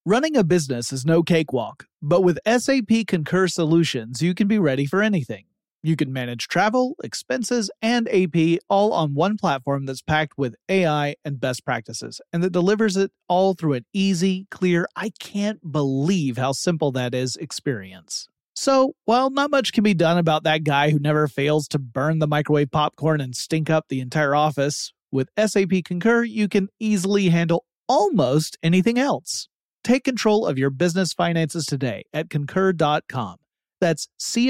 Running a business is no cakewalk, but with SAP Concur Solutions, you can be ready for anything. You can manage travel, expenses, and AP all on one platform that's packed with AI and best practices, and that delivers it all through an easy, clear, I can't believe how simple that is experience. So, while not much can be done about that guy who never fails to burn the microwave popcorn and stink up the entire office, with SAP Concur, you can easily handle almost anything else. Take control of your business finances today at Concur.com. That's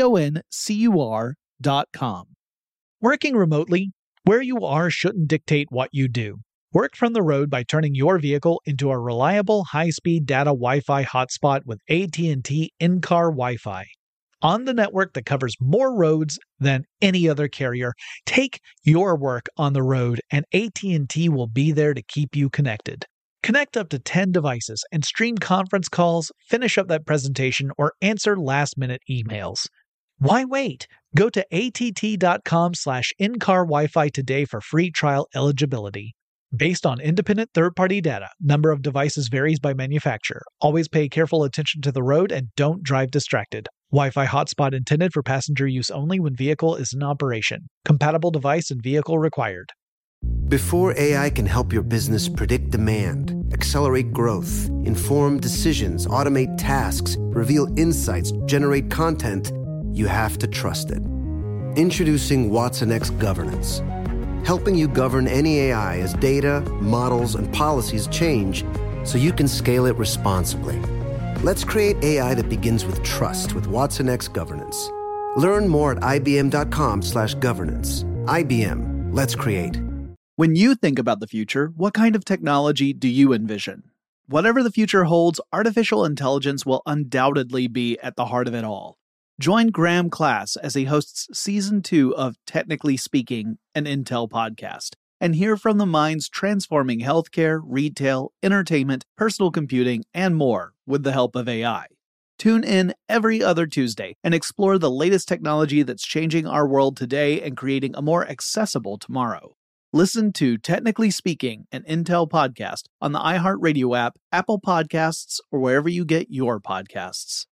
CONCUR.com. Working remotely, where you are shouldn't dictate what you do. Work from the road by turning your vehicle into a reliable high-speed data Wi-Fi hotspot with AT&T in-car Wi-Fi. On the network that covers more roads than any other carrier, take your work on the road and AT&T will be there to keep you connected. Connect up to 10 devices and stream conference calls, finish up that presentation, or answer last-minute emails. Why wait? Go to att.com/in-car Wi-Fi today for free trial eligibility. Based on independent third-party data, number of devices varies by manufacturer. Always pay careful attention to the road and don't drive distracted. Wi-Fi hotspot intended for passenger use only when vehicle is in operation. Compatible device and vehicle required. Before AI can help your business predict demand, accelerate growth, inform decisions, automate tasks, reveal insights, generate content, you have to trust it. Introducing watsonx Governance, helping you govern any AI as data, models, and policies change so you can scale it responsibly. Let's create AI that begins with trust with watsonx Governance. Learn more at ibm.com/governance. IBM, let's create. When you think about the future, what kind of technology do you envision? Whatever the future holds, artificial intelligence will undoubtedly be at the heart of it all. Join Graham Class as he hosts Season 2 of Technically Speaking, an Intel podcast, and hear from the minds transforming healthcare, retail, entertainment, personal computing, and more with the help of AI. Tune in every other Tuesday and explore the latest technology that's changing our world today and creating a more accessible tomorrow. Listen to Technically Speaking, an Intel podcast on the iHeartRadio app, Apple Podcasts, or wherever you get your podcasts.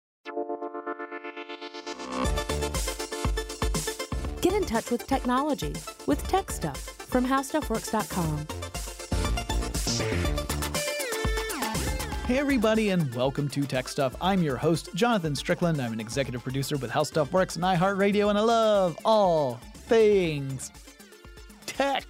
Get in touch with technology with Tech Stuff from HowStuffWorks.com. Hey everybody, and welcome to Tech Stuff. I'm your host, Jonathan Strickland. I'm an executive producer with How Stuff Works and iHeartRadio, and I love all things tech.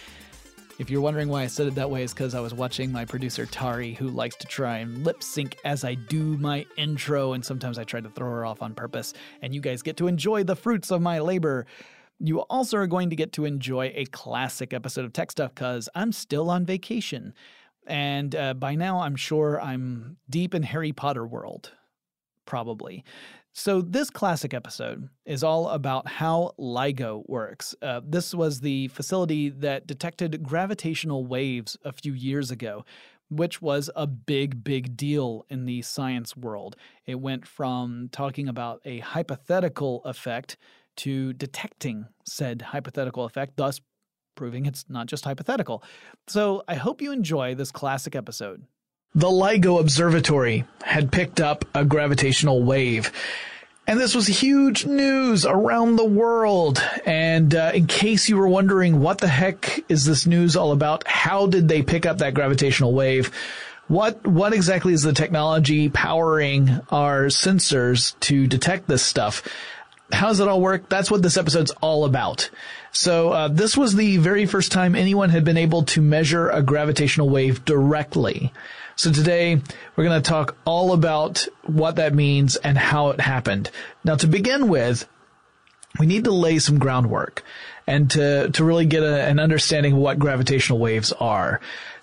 If you're wondering why I said it that way, it's because I was watching my producer Tari, who likes to try and lip sync as I do my intro, and sometimes I try to throw her off on purpose, and you guys get to enjoy the fruits of my labor. You also are going to get to enjoy a classic episode of Tech Stuff because I'm still on vacation, and by now I'm sure I'm deep in Harry Potter world, probably. So this classic episode is all about how LIGO works. This was the facility that detected gravitational waves a few years ago, which was a big, big deal in the science world. It went from talking about a hypothetical effect to detecting said hypothetical effect, thus proving it's not just hypothetical. So I hope you enjoy this classic episode. The LIGO Observatory had picked up a gravitational wave. And this was huge news around the world. And in case you were wondering what the heck is this news all about, how did they pick up that gravitational wave? What exactly is the technology powering our sensors to detect this stuff? How does it all work? That's what this episode's all about. So this was the very first time anyone had been able to measure a gravitational wave directly. So today, we're going to talk all about what that means and how it happened. Now, to begin with, we need to lay some groundwork and to really get an understanding of what gravitational waves are.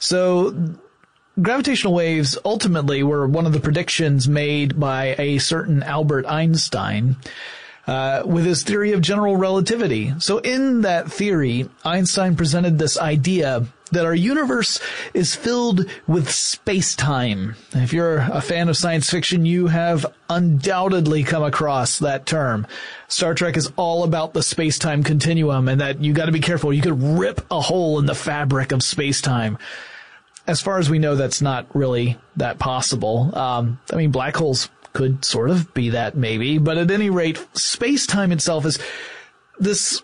So gravitational waves ultimately were one of the predictions made by a certain Albert Einstein with his theory of general relativity. So in that theory, Einstein presented this idea that our universe is filled with space-time. If you're a fan of science fiction, you have undoubtedly come across that term. Star Trek is all about the space-time continuum, and that you got to be careful. You could rip a hole in the fabric of space-time. as far as we know, that's not really that possible. I mean, black holes could sort of be that maybe, but at any rate, space-time itself is this,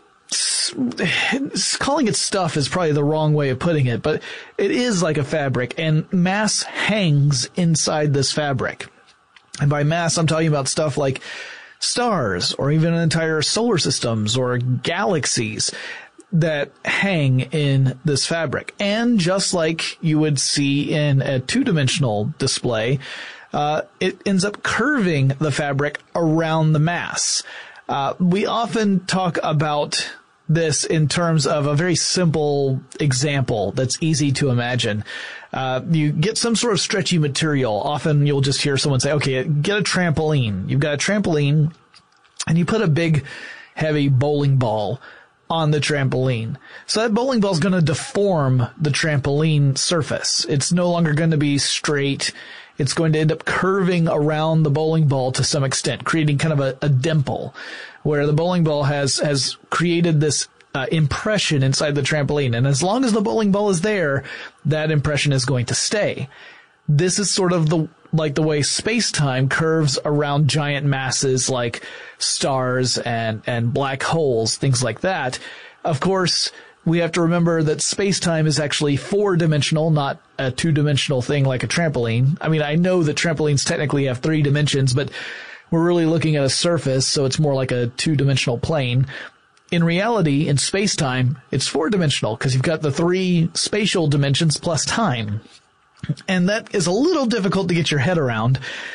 calling it stuff is probably the wrong way of putting it, but it is like a fabric, and mass hangs inside this fabric. And by mass, I'm talking about stuff like stars, or even entire solar systems, or galaxies that hang in this fabric. And just like you would see in a two-dimensional display, it ends up curving the fabric around the mass. We often talk about this in terms of a very simple example that's easy to imagine. You get some sort of stretchy material. Often you'll just hear someone say, okay, get a trampoline. You've got a trampoline, and you put a big, heavy bowling ball on the trampoline. So that bowling ball is going to deform the trampoline surface. It's no longer going to be straight. It's going to end up curving around the bowling ball to some extent, creating kind of a dimple where the bowling ball has created this impression inside the trampoline. And as long as the bowling ball is there, that impression is going to stay. This is sort of the way space-time curves around giant masses like stars and black holes, things like that. Of course, we have to remember that space-time is actually 4-dimensional, not a 2-dimensional thing like a trampoline. I mean, I know that trampolines technically have 3 dimensions, but we're really looking at a surface, so it's more like a 2-dimensional plane. In reality, in space-time, it's 4-dimensional because you've got the 3 spatial dimensions plus time. And that is a little difficult to get your head around,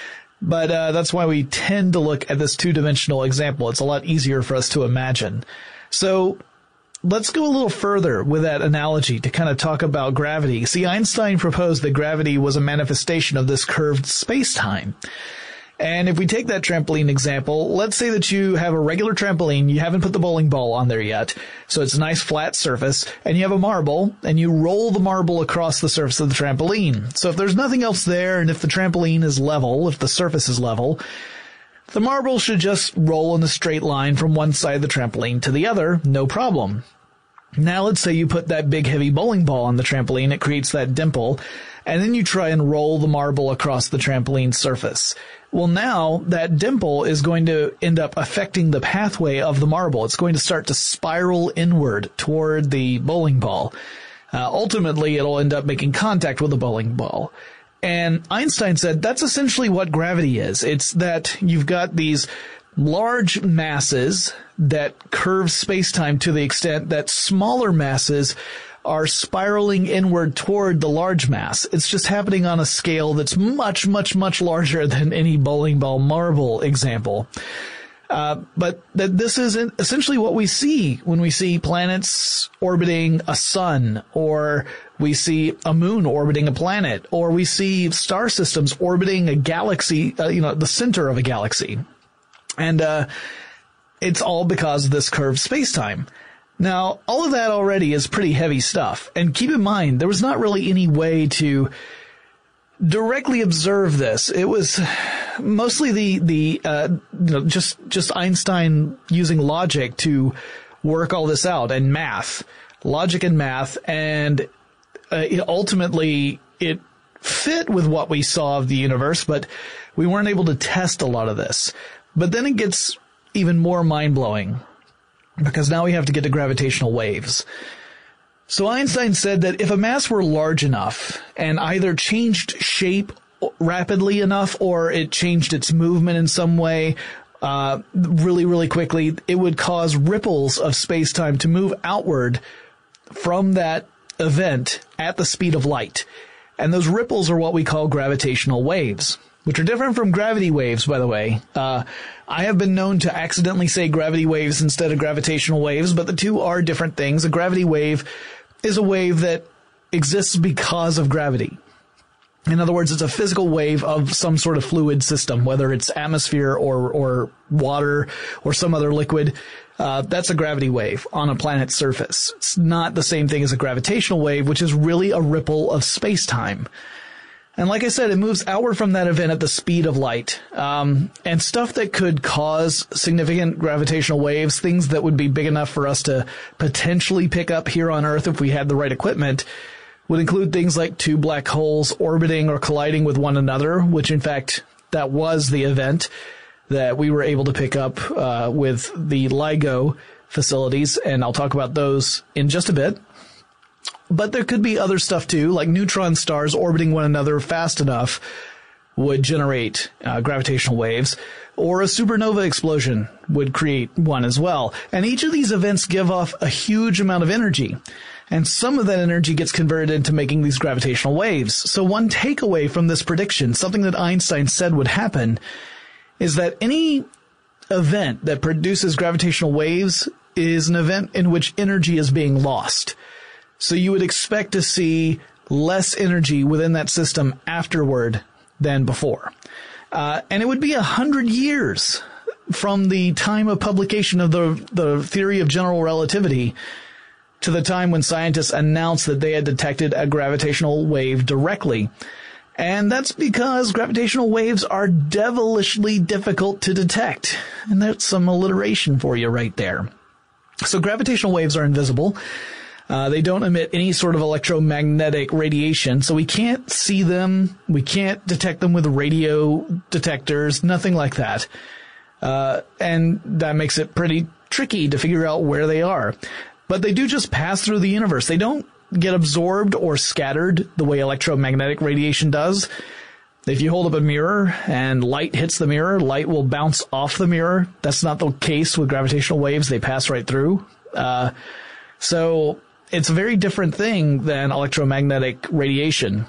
but that's why we tend to look at this 2-dimensional example. It's a lot easier for us to imagine. So let's go a little further with that analogy to kind of talk about gravity. See, Einstein proposed that gravity was a manifestation of this curved space-time. And if we take that trampoline example, let's say that you have a regular trampoline, you haven't put the bowling ball on there yet, so it's a nice flat surface, and you have a marble, and you roll the marble across the surface of the trampoline. So if there's nothing else there, and if the trampoline is level, if the surface is level, the marble should just roll in a straight line from one side of the trampoline to the other, no problem. Now let's say you put that big heavy bowling ball on the trampoline, it creates that dimple, and then you try and roll the marble across the trampoline surface. Well, now that dimple is going to end up affecting the pathway of the marble. It's going to start to spiral inward toward the bowling ball. Ultimately, it'll end up making contact with the bowling ball. And Einstein said that's essentially what gravity is. It's that you've got these large masses that curve space-time to the extent that smaller masses are spiraling inward toward the large mass. It's just happening on a scale that's much, much, much larger than any bowling ball marble example. But this is essentially what we see when we see planets orbiting a sun, or we see a moon orbiting a planet, or we see star systems orbiting a galaxy, the center of a galaxy. And it's all because of this curved space-time. Now, all of that already is pretty heavy stuff. And keep in mind, there was not really any way to directly observe this. It was mostly just Einstein using logic to work all this out, and math, logic and math, and ultimately it fit with what we saw of the universe, but we weren't able to test a lot of this. But then it gets even more mind-blowing, because now we have to get to gravitational waves. So Einstein said that if a mass were large enough and either changed shape rapidly enough or it changed its movement in some way really, really quickly, it would cause ripples of space-time to move outward from that event at the speed of light. And those ripples are what we call gravitational waves, which are different from gravity waves, by the way. I have been known to accidentally say gravity waves instead of gravitational waves, but the two are different things. A gravity wave is a wave that exists because of gravity. In other words, it's a physical wave of some sort of fluid system, whether it's atmosphere or water or some other liquid. That's a gravity wave on a planet's surface. It's not the same thing as a gravitational wave, which is really a ripple of space-time. And like I said, it moves outward from that event at the speed of light. And stuff that could cause significant gravitational waves, things that would be big enough for us to potentially pick up here on Earth if we had the right equipment, would include things like two black holes orbiting or colliding with one another, which in fact, that was the event that we were able to pick up with the LIGO facilities, and I'll talk about those in just a bit. But there could be other stuff too, like neutron stars orbiting one another fast enough would generate gravitational waves, or a supernova explosion would create one as well. And each of these events give off a huge amount of energy, and some of that energy gets converted into making these gravitational waves. So one takeaway from this prediction, something that Einstein said would happen, is that any event that produces gravitational waves is an event in which energy is being lost. So you would expect to see less energy within that system afterward than before. And it would be 100 years from the time of publication of the theory of general relativity to the time when scientists announced that they had detected a gravitational wave directly. And that's because gravitational waves are devilishly difficult to detect. And that's some alliteration for you right there. So gravitational waves are invisible. They don't emit any sort of electromagnetic radiation, so we can't see them. We can't detect them with radio detectors, nothing like that. And that makes it pretty tricky to figure out where they are. But they do just pass through the universe. They don't get absorbed or scattered the way electromagnetic radiation does. If you hold up a mirror and light hits the mirror, light will bounce off the mirror. That's not the case with gravitational waves. They pass right through. So it's a very different thing than electromagnetic radiation.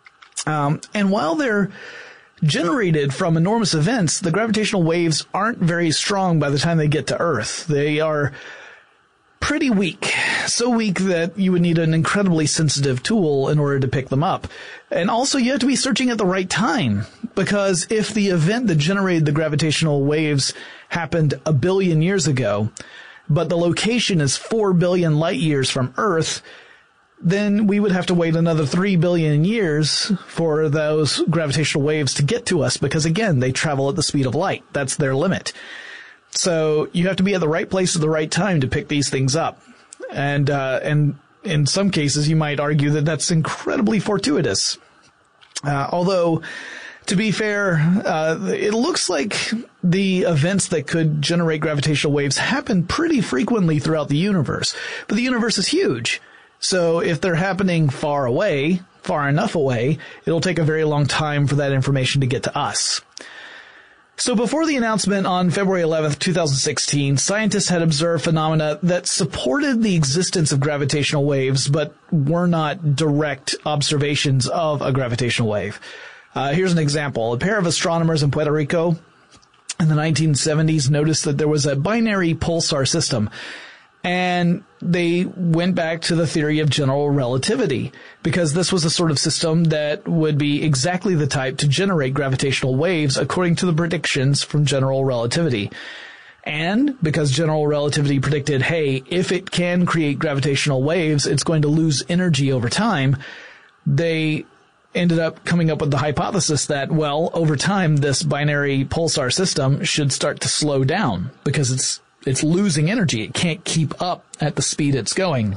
And while they're generated from enormous events, the gravitational waves aren't very strong by the time they get to Earth. They are pretty weak, so weak that you would need an incredibly sensitive tool in order to pick them up. And also you have to be searching at the right time, because if the event that generated the gravitational waves happened 1 billion years ago, but the location is 4 billion light years from Earth, then we would have to wait another 3 billion years for those gravitational waves to get to us, because again, they travel at the speed of light. That's their limit. So you have to be at the right place at the right time to pick these things up. And in some cases, you might argue that that's incredibly fortuitous. Although, to be fair, it looks like the events that could generate gravitational waves happen pretty frequently throughout the universe. But the universe is huge. So if they're happening far away, far enough away, it'll take a very long time for that information to get to us. So before the announcement on February 11th, 2016, scientists had observed phenomena that supported the existence of gravitational waves, but were not direct observations of a gravitational wave. Here's an example. A pair of astronomers in Puerto Rico in the 1970s noticed that there was a binary pulsar system, and they went back to the theory of general relativity, because this was a sort of system that would be exactly the type to generate gravitational waves according to the predictions from general relativity. And because general relativity predicted, hey, if it can create gravitational waves, it's going to lose energy over time, they ended up coming up with the hypothesis that, well, over time, this binary pulsar system should start to slow down because it's losing energy. It can't keep up at the speed it's going.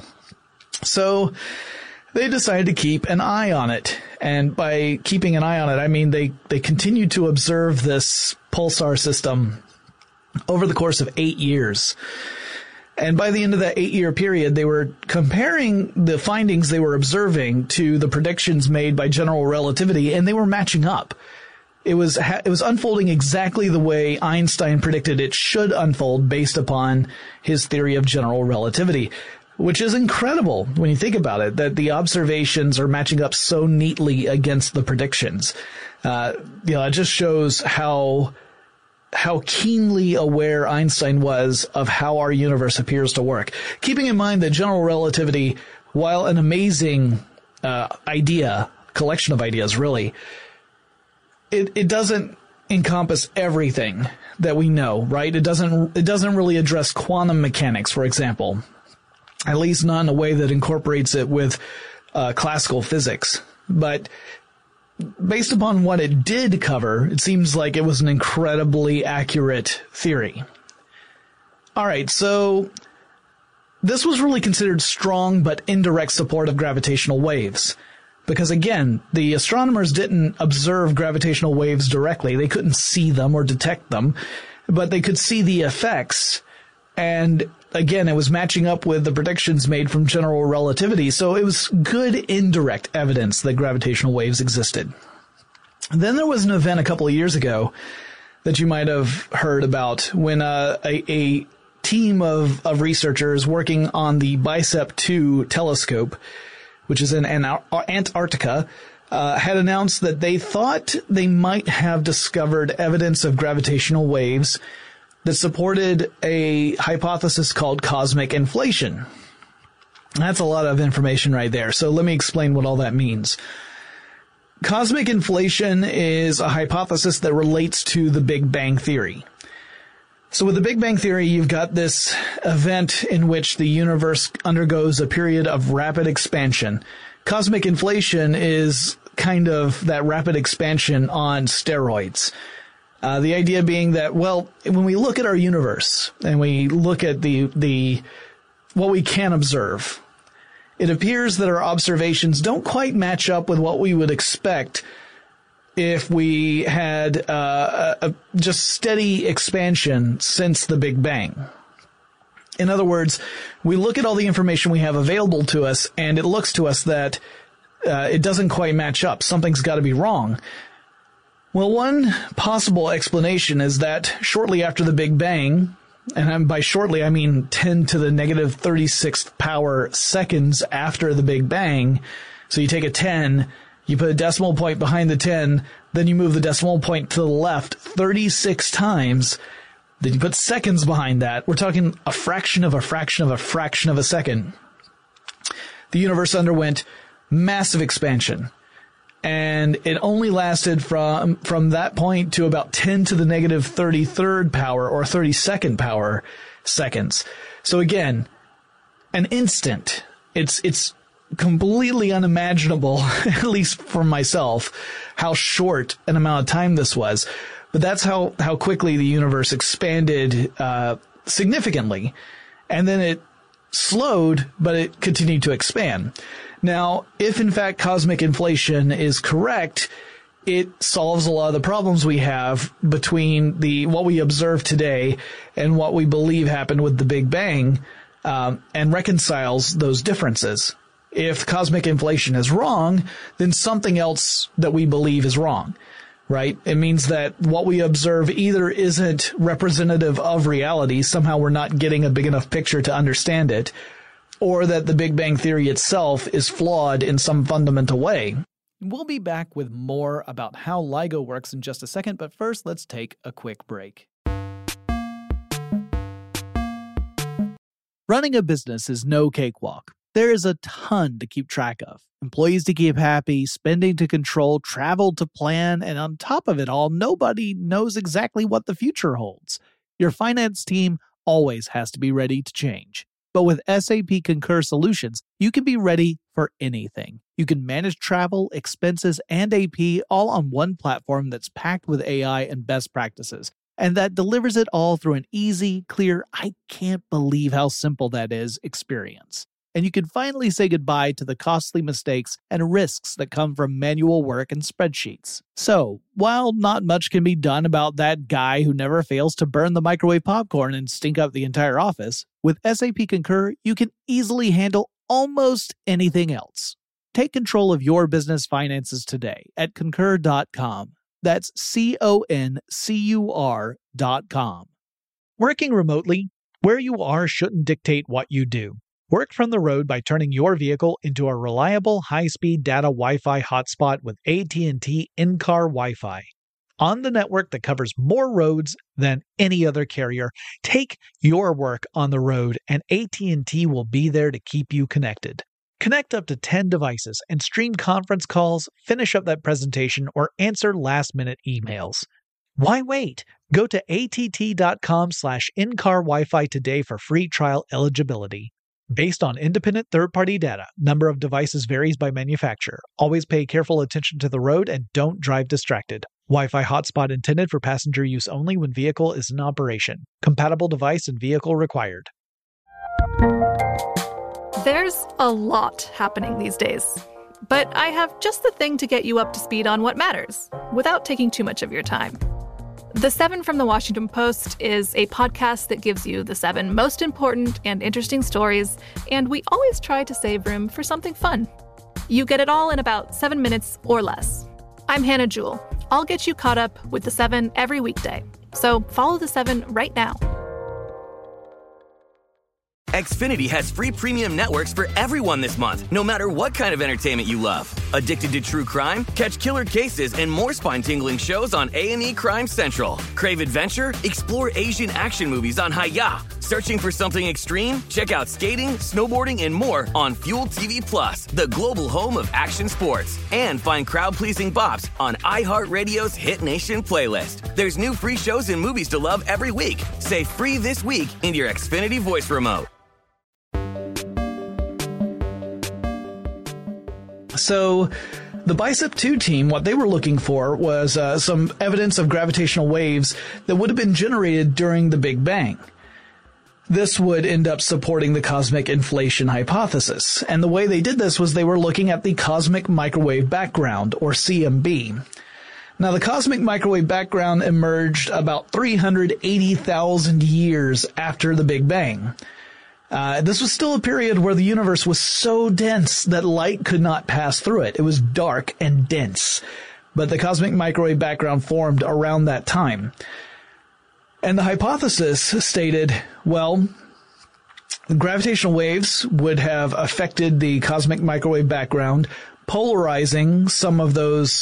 So they decided to keep an eye on it. And by keeping an eye on it, I mean they continued to observe this pulsar system over the course of 8 years. And by the end of that 8-year period, they were comparing the findings they were observing to the predictions made by general relativity, and they were matching up. It was unfolding exactly the way Einstein predicted it should unfold based upon his theory of general relativity, which is incredible when you think about it, that the observations are matching up so neatly against the predictions. It just shows how keenly aware Einstein was of how our universe appears to work. Keeping in mind that general relativity, while an amazing collection of ideas really, it doesn't encompass everything that we know, right? It doesn't really address quantum mechanics, for example, at least not in a way that incorporates it with classical physics. But based upon what it did cover, it seems like it was an incredibly accurate theory. All right, so this was really considered strong but indirect support of gravitational waves. Because again, the astronomers didn't observe gravitational waves directly. They couldn't see them or detect them, but they could see the effects. And again, it was matching up with the predictions made from general relativity. So it was good indirect evidence that gravitational waves existed. And then there was an event a couple of years ago that you might have heard about when a team of researchers working on the BICEP 2 telescope, which is in Antarctica, had announced that they thought they might have discovered evidence of gravitational waves that supported a hypothesis called cosmic inflation. That's a lot of information right there. So let me explain what all that means. Cosmic inflation is a hypothesis that relates to the Big Bang Theory. So with the Big Bang Theory, you've got this event in which the universe undergoes a period of rapid expansion. Cosmic inflation is kind of that rapid expansion on steroids. The idea being that, well, when we look at our universe and we look at what we can observe, it appears that our observations don't quite match up with what we would expect if we had a just steady expansion since the Big Bang. In other words, we look at all the information we have available to us, and it looks to us that it doesn't quite match up. Something's got to be wrong. Well, one possible explanation is that shortly after the Big Bang, and by shortly I mean 10 to the negative 36th power seconds after the Big Bang, so you take a 10, you put a decimal point behind the 10, then you move the decimal point to the left 36 times, then you put seconds behind that. We're talking a fraction of a fraction of a fraction of a second. The universe underwent massive expansion. And it only lasted from that point to about 10 to the negative 33rd power or 32nd power seconds. So again, an instant. It's completely unimaginable, at least for myself, how short an amount of time this was. But that's how quickly the universe expanded significantly. And then it slowed, but it continued to expand. Now, if in fact cosmic inflation is correct, it solves a lot of the problems we have between what we observe today and what we believe happened with the Big Bang, and reconciles those differences. If cosmic inflation is wrong, then something else that we believe is wrong, right? It means that what we observe either isn't representative of reality, somehow we're not getting a big enough picture to understand it, or that the Big Bang Theory itself is flawed in some fundamental way. We'll be back with more about how LIGO works in just a second, but first let's take a quick break. Running a business is no cakewalk. There is a ton to keep track of. Employees to keep happy, spending to control, travel to plan, and on top of it all, nobody knows exactly what the future holds. Your finance team always has to be ready to change. But with SAP Concur Solutions, you can be ready for anything. You can manage travel, expenses, and AP all on one platform that's packed with AI and best practices, and that delivers it all through an easy, clear, I can't believe how simple that is experience. And you can finally say goodbye to the costly mistakes and risks that come from manual work and spreadsheets. So, while not much can be done about that guy who never fails to burn the microwave popcorn and stink up the entire office, with SAP Concur, you can easily handle almost anything else. Take control of your business finances today at Concur.com. That's CONCUR.com. Working remotely, where you are shouldn't dictate what you do. Work from the road by turning your vehicle into a reliable high-speed data Wi-Fi hotspot with AT&T in-car Wi-Fi. On the network that covers more roads than any other carrier, take your work on the road and AT&T will be there to keep you connected. Connect up to 10 devices and stream conference calls, finish up that presentation, or answer last-minute emails. Why wait? Go to att.com/in-car Wi-Fi today for free trial eligibility. Based on independent third-party data, number of devices varies by manufacturer. Always pay careful attention to the road and don't drive distracted. Wi-Fi hotspot intended for passenger use only when vehicle is in operation. Compatible device and vehicle required. There's a lot happening these days, but I have just the thing to get you up to speed on what matters, without taking too much of your time. The 7 from the Washington Post is a podcast that gives you the 7 most important and interesting stories, and we always try to save room for something fun. You get it all in about 7 minutes or less. I'm Hannah Jewell. I'll get you caught up with the 7 every weekday, so follow the 7 right now. Xfinity has free premium networks for everyone this month, no matter what kind of entertainment you love. Addicted to true crime? Catch killer cases and more spine-tingling shows on A&E Crime Central. Crave adventure? Explore Asian action movies on Hi-Ya. Searching for something extreme? Check out skating, snowboarding, and more on Fuel TV Plus, the global home of action sports. And find crowd-pleasing bops on iHeartRadio's Hit Nation playlist. There's new free shows and movies to love every week. Say free this week in your Xfinity voice remote. So the Bicep 2 team, what they were looking for was some evidence of gravitational waves that would have been generated during the Big Bang. This would end up supporting the cosmic inflation hypothesis. And the way they did this was they were looking at the cosmic microwave background, or CMB. Now, the cosmic microwave background emerged about 380,000 years after the Big Bang. This was still a period where the universe was so dense that light could not pass through it. It was dark and dense. But the cosmic microwave background formed around that time. And the hypothesis stated, well, gravitational waves would have affected the cosmic microwave background, polarizing some of those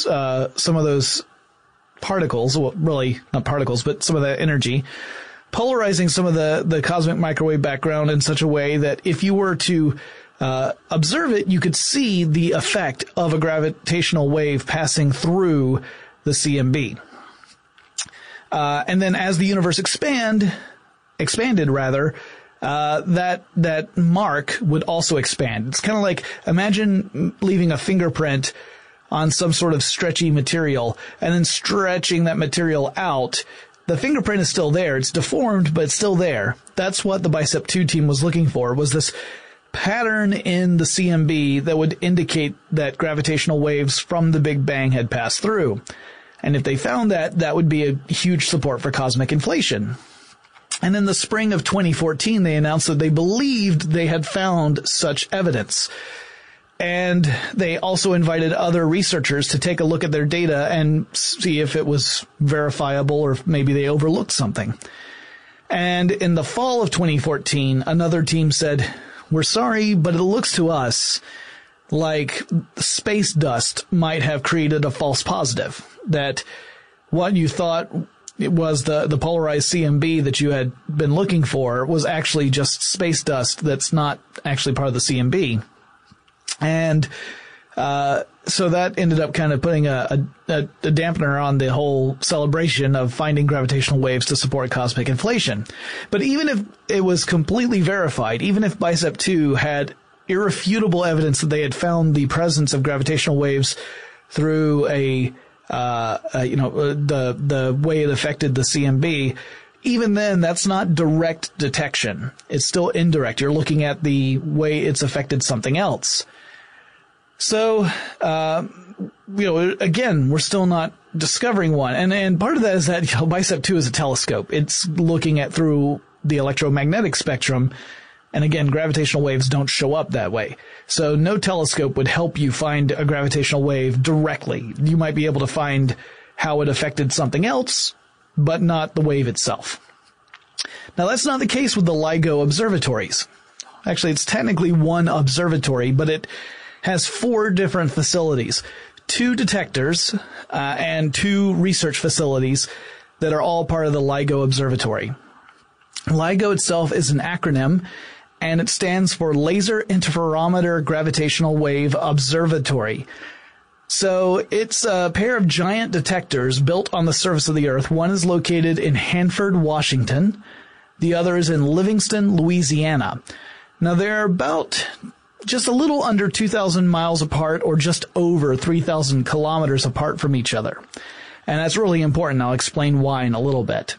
particles, well, really not particles, but some of the energy, polarizing some of the cosmic microwave background in such a way that if you were to observe it, you could see the effect of a gravitational wave passing through the CMB. And then as the universe expanded, that mark would also expand. It's kind of like, imagine leaving a fingerprint on some sort of stretchy material and then stretching that material out. The fingerprint is still there. It's deformed, but it's still there. That's what the Bicep 2 team was looking for, was this pattern in the CMB that would indicate that gravitational waves from the Big Bang had passed through. And if they found that, that would be a huge support for cosmic inflation. And in the spring of 2014, they announced that they believed they had found such evidence. And they also invited other researchers to take a look at their data and see if it was verifiable or if maybe they overlooked something. And in the fall of 2014, another team said, "We're sorry, but it looks to us like space dust might have created a false positive, that what you thought it was the polarized CMB that you had been looking for was actually just space dust that's not actually part of the CMB." And so that ended up kind of putting a dampener on the whole celebration of finding gravitational waves to support cosmic inflation. But even if it was completely verified, even if Bicep 2 had irrefutable evidence that they had found the presence of gravitational waves through the way it affected the CMB, even then, that's not direct detection. It's still indirect. You're looking at the way it's affected something else. So, again, we're still not discovering one. And part of that is that, Bicep 2 is a telescope. It's looking at through the electromagnetic spectrum. And again, gravitational waves don't show up that way. So no telescope would help you find a gravitational wave directly. You might be able to find how it affected something else, but not the wave itself. Now, that's not the case with the LIGO observatories. Actually, it's technically one observatory, but it has 4 different facilities, 2 detectors, and 2 research facilities that are all part of the LIGO observatory. LIGO itself is an acronym, and it stands for Laser Interferometer Gravitational Wave Observatory. So it's a pair of giant detectors built on the surface of the Earth. One is located in Hanford, Washington. The other is in Livingston, Louisiana. Now, they're about just a little under 2,000 miles apart, or just over 3,000 kilometers apart from each other. And that's really important. I'll explain why in a little bit.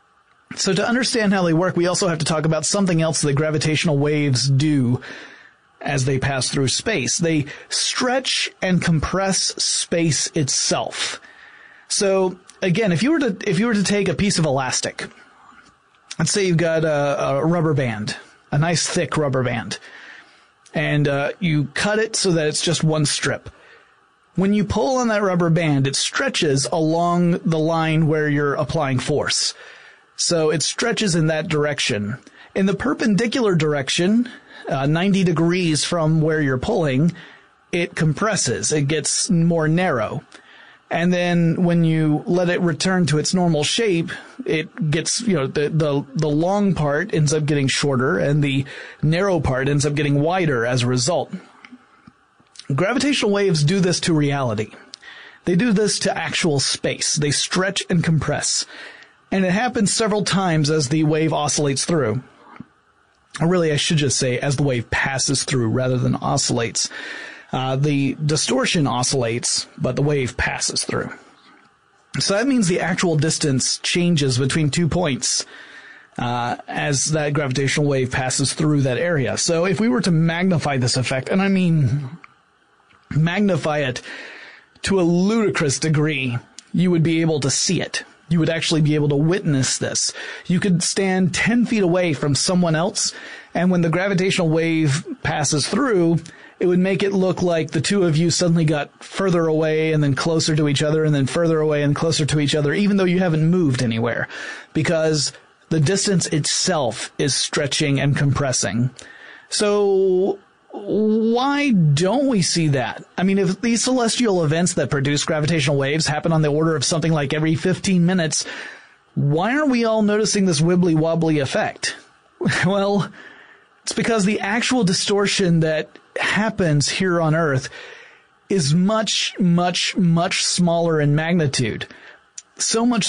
So to understand how they work, we also have to talk about something else that gravitational waves do as they pass through space. They stretch and compress space itself. So again, if you were to take a piece of elastic, let's say you've got a rubber band, a nice thick rubber band, and you cut it so that it's just one strip. When you pull on that rubber band, it stretches along the line where you're applying force. So it stretches in that direction. In the perpendicular direction, 90 degrees from where you're pulling, it compresses. It gets more narrow. And then when you let it return to its normal shape, it gets, the long part ends up getting shorter and the narrow part ends up getting wider as a result. Gravitational waves do this to reality. They do this to actual space. They stretch and compress. And it happens several times as the wave oscillates through. Or really, I should just say as the wave passes through rather than oscillates. The distortion oscillates, but the wave passes through. So that means the actual distance changes between 2 points as that gravitational wave passes through that area. So if we were to magnify this effect, and I mean magnify it to a ludicrous degree, you would be able to see it. You would actually be able to witness this. You could stand 10 feet away from someone else, and when the gravitational wave passes through, it would make it look like the two of you suddenly got further away and then closer to each other and then further away and closer to each other, even though you haven't moved anywhere, because the distance itself is stretching and compressing. So why don't we see that? I mean, if these celestial events that produce gravitational waves happen on the order of something like every 15 minutes, why aren't we all noticing this wibbly-wobbly effect? Well, it's because the actual distortion that happens here on Earth is much, much, much smaller in magnitude. So much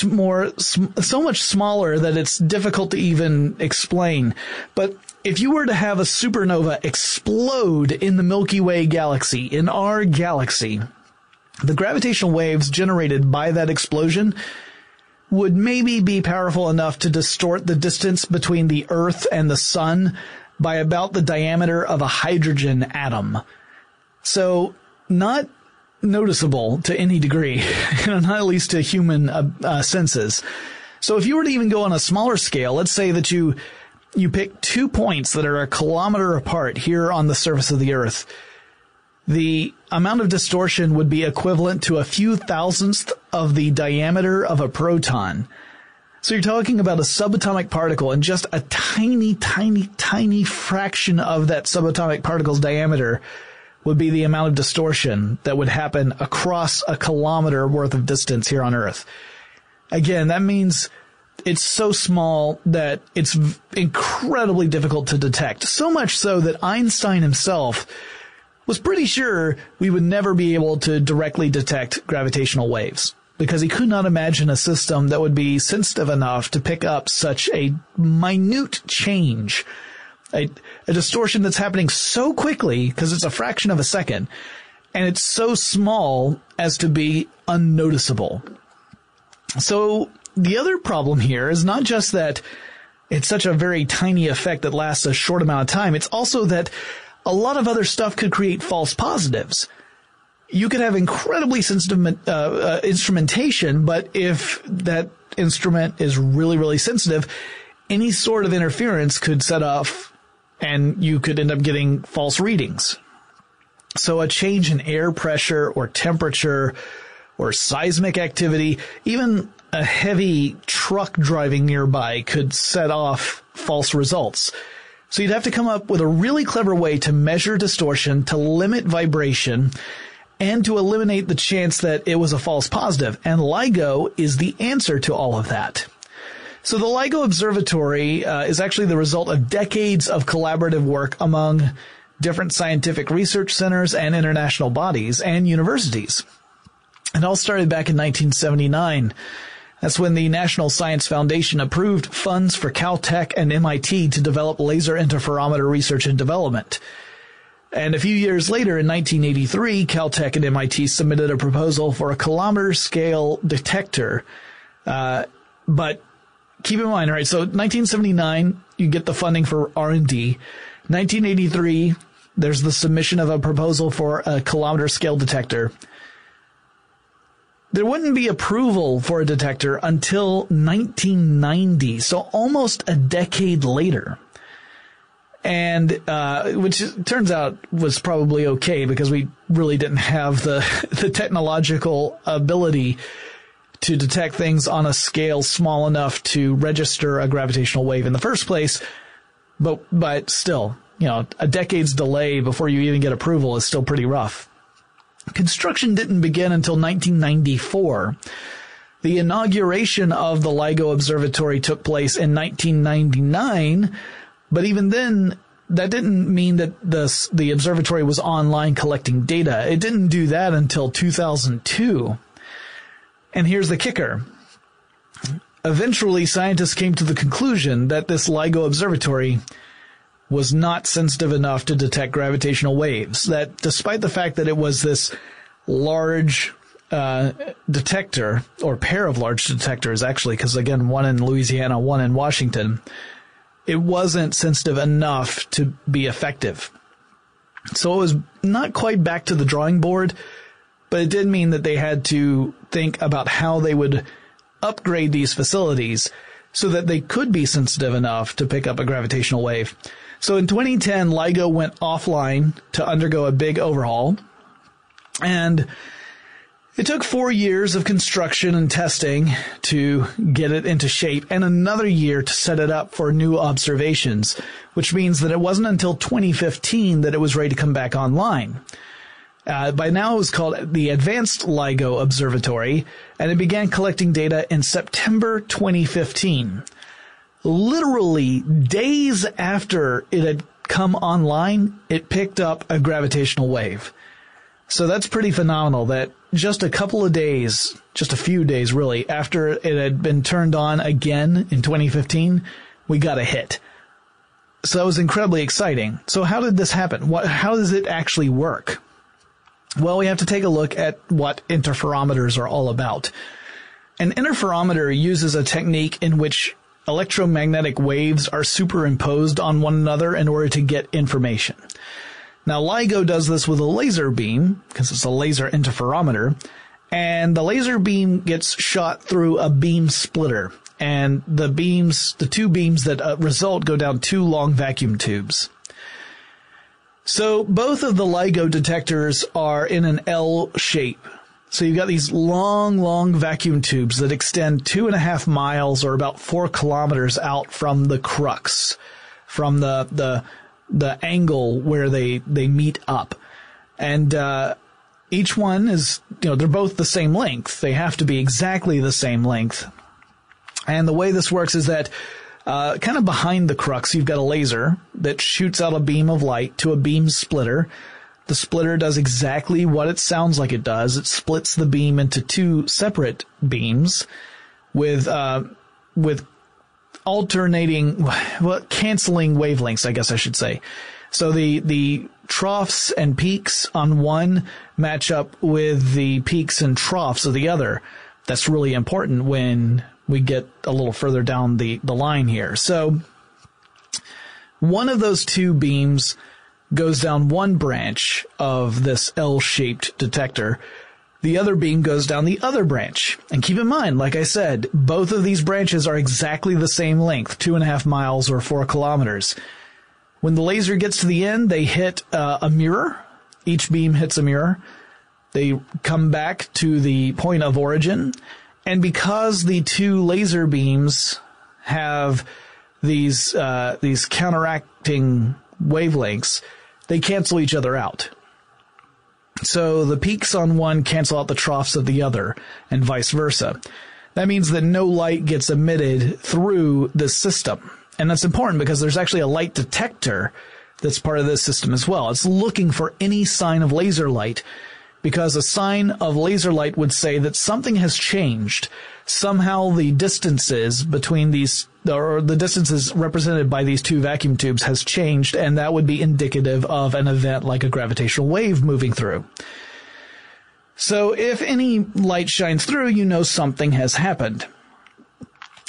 smaller that it's difficult to even explain. But if you were to have a supernova explode in the Milky Way galaxy, in our galaxy, the gravitational waves generated by that explosion would maybe be powerful enough to distort the distance between the Earth and the Sun by about the diameter of a hydrogen atom. So not noticeable to any degree, not at least to human senses. So if you were to even go on a smaller scale, let's say that you pick 2 points that are a kilometer apart here on the surface of the Earth, the amount of distortion would be equivalent to a few thousandths of the diameter of a proton. So you're talking about a subatomic particle, and just a tiny, tiny, tiny fraction of that subatomic particle's diameter would be the amount of distortion that would happen across a kilometer worth of distance here on Earth. Again, that means it's so small that it's incredibly difficult to detect. So much so that Einstein himself was pretty sure we would never be able to directly detect gravitational waves, because he could not imagine a system that would be sensitive enough to pick up such a minute change, a distortion that's happening so quickly because it's a fraction of a second, and it's so small as to be unnoticeable. So the other problem here is not just that it's such a very tiny effect that lasts a short amount of time, it's also that a lot of other stuff could create false positives. You could have incredibly sensitive instrumentation, but if that instrument is really, really sensitive, any sort of interference could set off and you could end up getting false readings. So a change in air pressure or temperature or seismic activity, even a heavy truck driving nearby could set off false results. So you'd have to come up with a really clever way to measure distortion, to limit vibration, and to eliminate the chance that it was a false positive. And LIGO is the answer to all of that. So the LIGO Observatory is actually the result of decades of collaborative work among different scientific research centers and international bodies and universities. It all started back in 1979. That's when the National Science Foundation approved funds for Caltech and MIT to develop laser interferometer research and development. And a few years later, in 1983, Caltech and MIT submitted a proposal for a kilometer-scale detector. But keep in mind, right, so 1979, you get the funding for R&D. 1983, there's the submission of a proposal for a kilometer scale detector. There wouldn't be approval for a detector until 1990, so almost a decade later. And which turns out was probably okay because we really didn't have the technological ability to detect things on a scale small enough to register a gravitational wave in the first place. But still, a decade's delay before you even get approval is still pretty rough. Construction didn't begin until 1994. The inauguration of the LIGO Observatory took place in 1999, but even then, that didn't mean that the observatory was online collecting data. It didn't do that until 2002. And here's the kicker. Eventually, scientists came to the conclusion that this LIGO Observatory was not sensitive enough to detect gravitational waves, that despite the fact that it was this large detector, or pair of large detectors actually, because again, one in Louisiana, one in Washington, it wasn't sensitive enough to be effective. So it was not quite back to the drawing board, but it did mean that they had to think about how they would upgrade these facilities so that they could be sensitive enough to pick up a gravitational wave. So in 2010, LIGO went offline to undergo a big overhaul, and it took 4 years of construction and testing to get it into shape and another year to set it up for new observations, which means that it wasn't until 2015 that it was ready to come back online. By now it was called the Advanced LIGO Observatory, and it began collecting data in September 2015. Literally days after it had come online, it picked up a gravitational wave. So that's pretty phenomenal that just a couple of days, just a few days really, after it had been turned on again in 2015, we got a hit. So that was incredibly exciting. So how did this happen? How does it actually work? Well, we have to take a look at what interferometers are all about. An interferometer uses a technique in which electromagnetic waves are superimposed on one another in order to get information. Now, LIGO does this with a laser beam, because it's a laser interferometer, and the laser beam gets shot through a beam splitter, and the two beams that result go down two long vacuum tubes. So both of the LIGO detectors are in an L shape. So you've got these long vacuum tubes that extend 2.5 miles or about 4 kilometers out from the crux, from the angle where they meet up. And each one is, they're both the same length. They have to be exactly the same length. And the way this works is that kind of behind the crux, you've got a laser that shoots out a beam of light to a beam splitter. The splitter does exactly what it sounds like it does. It splits the beam into two separate beams with alternating, canceling wavelengths, I guess I should say. So the troughs and peaks on one match up with the peaks and troughs of the other. That's really important when we get a little further down the line here. So one of those two beams goes down one branch of this L-shaped detector. The other beam goes down the other branch. And keep in mind, like I said, both of these branches are exactly the same length, 2.5 miles or 4 kilometers. When the laser gets to the end, they hit a mirror. Each beam hits a mirror. They come back to the point of origin. And because the two laser beams have these counteracting wavelengths, they cancel each other out. So the peaks on one cancel out the troughs of the other, and vice versa. That means that no light gets emitted through this system. And that's important because there's actually a light detector that's part of this system as well. It's looking for any sign of laser light, because a sign of laser light would say that something has changed. Somehow the distances between these, or the distances represented by these two vacuum tubes has changed, and that would be indicative of an event like a gravitational wave moving through. So if any light shines through, you know something has happened.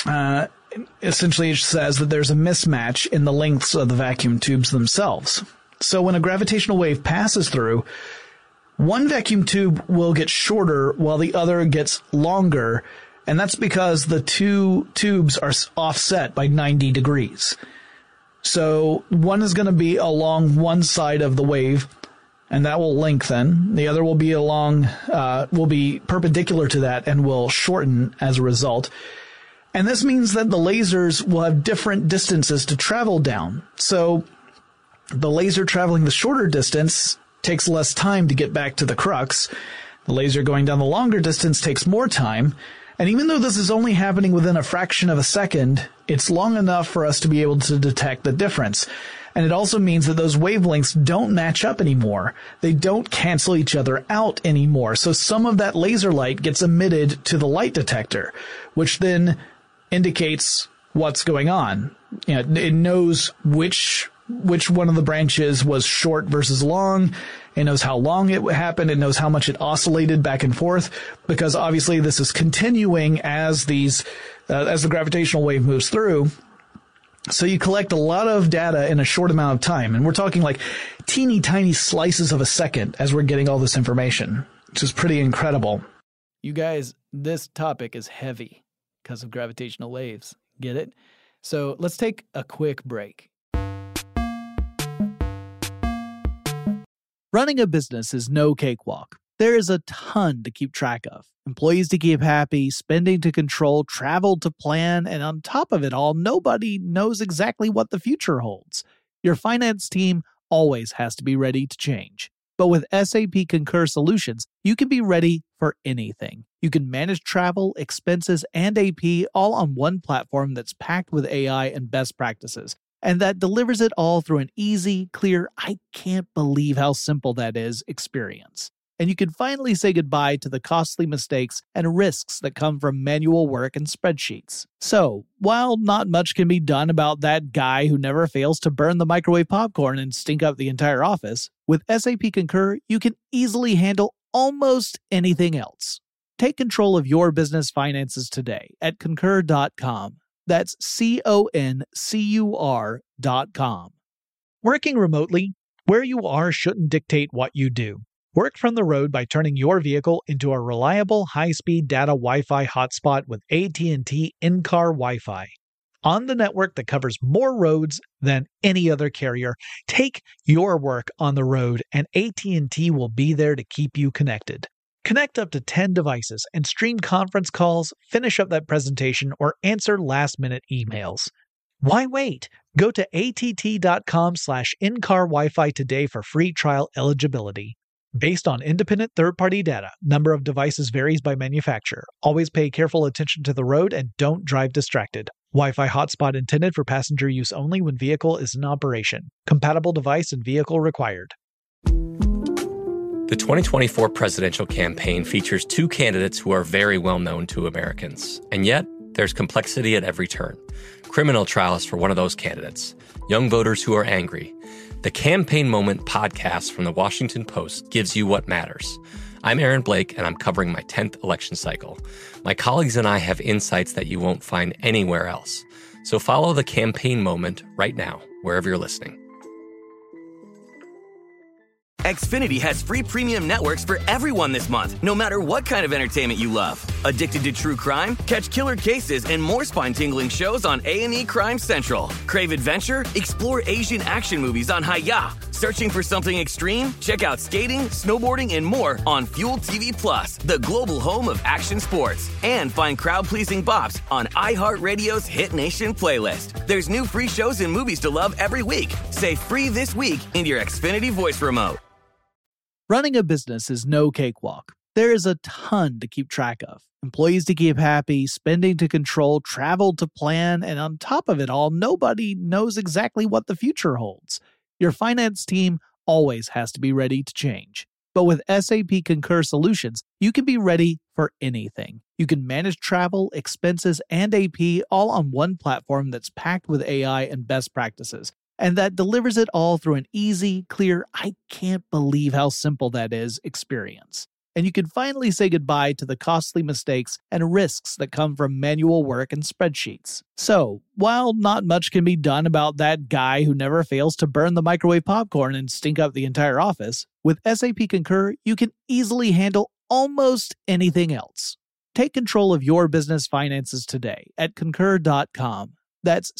Essentially, it says that there's a mismatch in the lengths of the vacuum tubes themselves. So when a gravitational wave passes through, one vacuum tube will get shorter while the other gets longer, and that's because the two tubes are offset by 90 degrees. So one is going to be along one side of the wave, and that will lengthen. The other will be will be perpendicular to that and will shorten as a result. And this means that the lasers will have different distances to travel down. So the laser traveling the shorter distance takes less time to get back to the crux. The laser going down the longer distance takes more time. And even though this is only happening within a fraction of a second, it's long enough for us to be able to detect the difference. And it also means that those wavelengths don't match up anymore. They don't cancel each other out anymore. So some of that laser light gets emitted to the light detector, which then indicates what's going on. You know, it knows which one of the branches was short versus long. It knows how long it happened. It knows how much it oscillated back and forth, because obviously this is continuing as the gravitational wave moves through. So you collect a lot of data in a short amount of time. And we're talking like teeny tiny slices of a second as we're getting all this information, which is pretty incredible. You guys, this topic is heavy because of gravitational waves. Get it? So let's take a quick break. Running a business is no cakewalk. There is a ton to keep track of. Employees to keep happy, spending to control, travel to plan, and on top of it all, nobody knows exactly what the future holds. Your finance team always has to be ready to change. But with SAP Concur Solutions, you can be ready for anything. You can manage travel, expenses, and AP all on one platform that's packed with AI and best practices, and that delivers it all through an easy, clear, I can't believe how simple that is experience. And you can finally say goodbye to the costly mistakes and risks that come from manual work and spreadsheets. So, while not much can be done about that guy who never fails to burn the microwave popcorn and stink up the entire office, with SAP Concur, you can easily handle almost anything else. Take control of your business finances today at concur.com. That's CONCUR.com. Working remotely, where you are shouldn't dictate what you do. Work from the road by turning your vehicle into a reliable high-speed data Wi-Fi hotspot with AT&T in-car Wi-Fi. On the network that covers more roads than any other carrier, take your work on the road and AT&T will be there to keep you connected. Connect up to 10 devices and stream conference calls, finish up that presentation, or answer last-minute emails. Why wait? Go to att.com/in-car Wi-Fi today for free trial eligibility. Based on independent third-party data, number of devices varies by manufacturer. Always pay careful attention to the road and don't drive distracted. Wi-Fi hotspot intended for passenger use only when vehicle is in operation. Compatible device and vehicle required. The 2024 presidential campaign features two candidates who are very well known to Americans. And yet, there's complexity at every turn. Criminal trials for one of those candidates. Young voters who are angry. The Campaign Moment podcast from the Washington Post gives you what matters. I'm Aaron Blake, and I'm covering my 10th election cycle. My colleagues and I have insights that you won't find anywhere else. So follow the Campaign Moment right now, wherever you're listening. Xfinity has free premium networks for everyone this month, no matter what kind of entertainment you love. Addicted to true crime? Catch killer cases and more spine-tingling shows on A&E Crime Central. Crave adventure? Explore Asian action movies on Hi-YAH. Searching for something extreme? Check out skating, snowboarding, and more on Fuel TV Plus, the global home of action sports. And find crowd-pleasing bops on iHeartRadio's Hit Nation playlist. There's new free shows and movies to love every week. Say free this week in your Xfinity voice remote. Running a business is no cakewalk. There is a ton to keep track of. Employees to keep happy, spending to control, travel to plan, and on top of it all, nobody knows exactly what the future holds. Your finance team always has to be ready to change. But with SAP Concur Solutions, you can be ready for anything. You can manage travel, expenses, and AP all on one platform that's packed with AI and best practices, and that delivers it all through an easy, clear, I can't believe how simple that is experience. and you can finally say goodbye to the costly mistakes and risks that come from manual work and spreadsheets. So, while not much can be done about that guy who never fails to burn the microwave popcorn and stink up the entire office, with SAP Concur, you can easily handle almost anything else. Take control of your business finances today at Concur.com. That's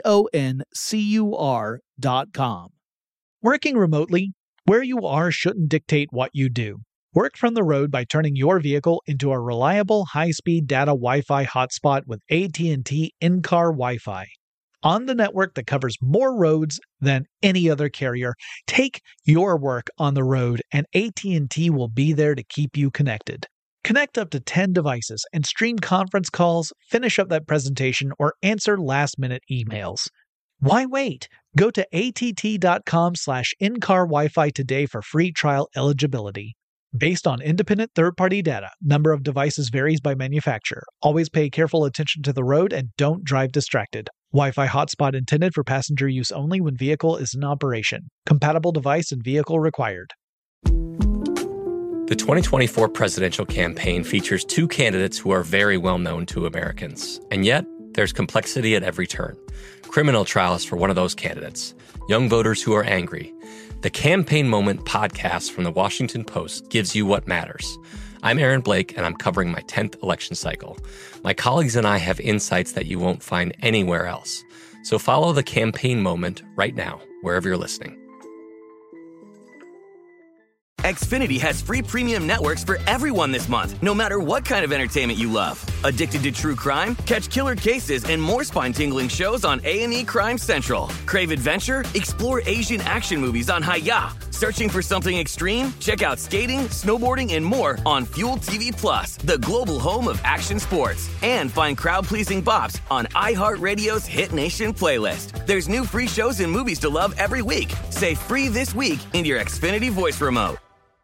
CONCUR.com. Working remotely, where you are shouldn't dictate what you do. Work from the road by turning your vehicle into a reliable high-speed data Wi-Fi hotspot with AT&T in-car Wi-Fi. On the network that covers more roads than any other carrier, take your work on the road and AT&T will be there to keep you connected. Connect up to 10 devices and stream conference calls, finish up that presentation, or answer last-minute emails. Why wait? Go to att.com/in-car Wi-Fi today for free trial eligibility. Based on independent third-party data, number of devices varies by manufacturer. Always pay careful attention to the road and don't drive distracted. Wi-Fi hotspot intended for passenger use only when vehicle is in operation. Compatible device and vehicle required. The 2024 presidential campaign features two candidates who are very well known to Americans. And yet, there's complexity at every turn. Criminal trials for one of those candidates. Young voters who are angry. The Campaign Moment podcast from the Washington Post gives you what matters. I'm Aaron Blake, and I'm covering my 10th election cycle. My colleagues and I have insights that you won't find anywhere else. So follow the Campaign Moment right now, wherever you're listening. Xfinity has free premium networks for everyone this month, no matter what kind of entertainment you love. Addicted to true crime? Catch killer cases and more spine-tingling shows on A&E Crime Central. Crave adventure? Explore Asian action movies on Hi-Ya. Searching for something extreme? Check out skating, snowboarding, and more on Fuel TV Plus, the global home of action sports. And find crowd-pleasing bops on iHeartRadio's Hit Nation playlist. There's new free shows and movies to love every week. Say free this week in your Xfinity voice remote.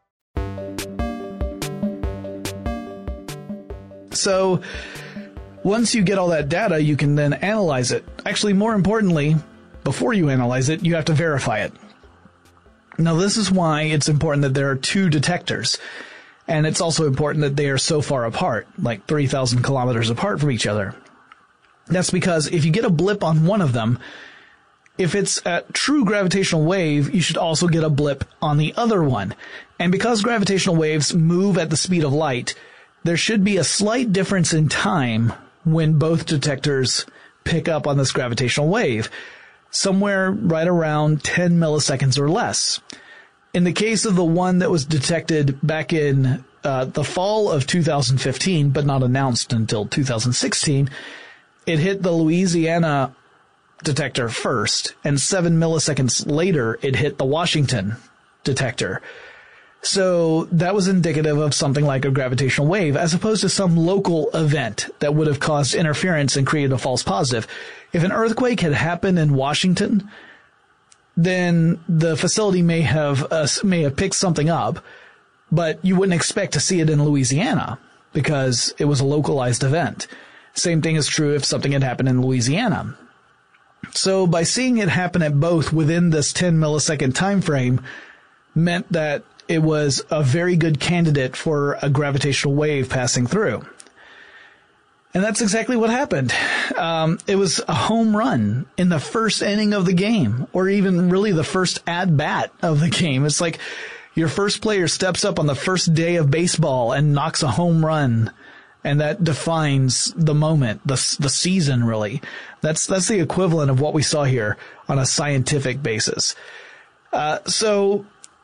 So once you get all that data, you can then analyze it. Actually, more importantly, before you analyze it, you have to verify it. Now, this is why it's important that there are two detectors. And it's also important that they are so far apart, like 3,000 kilometers apart from each other. That's because if you get a blip on one of them, if it's a true gravitational wave, you should also get a blip on the other one. And because gravitational waves move at the speed of light, there should be a slight difference in time when both detectors pick up on this gravitational wave, somewhere right around 10 milliseconds or less. In the case of the one that was detected back in the fall of 2015, but not announced until 2016, it hit the Louisiana detector first, and 7 milliseconds later, it hit the Washington detector. So that was indicative of something like a gravitational wave, as opposed to some local event that would have caused interference and created a false positive. If an earthquake had happened in Washington, then the facility may have picked something up, but you wouldn't expect to see it in Louisiana because it was a localized event. Same thing is true if something had happened in Louisiana. So by seeing it happen at both within this 10 millisecond time frame meant that it was a very good candidate for a gravitational wave passing through. And that's exactly what happened. It was a home run in the first inning of the game, or even really the first at-bat of the game. It's like your first player steps up on the first day of baseball and knocks a home run, and that defines the moment, the season, really. That's the equivalent of what we saw here on a scientific basis. So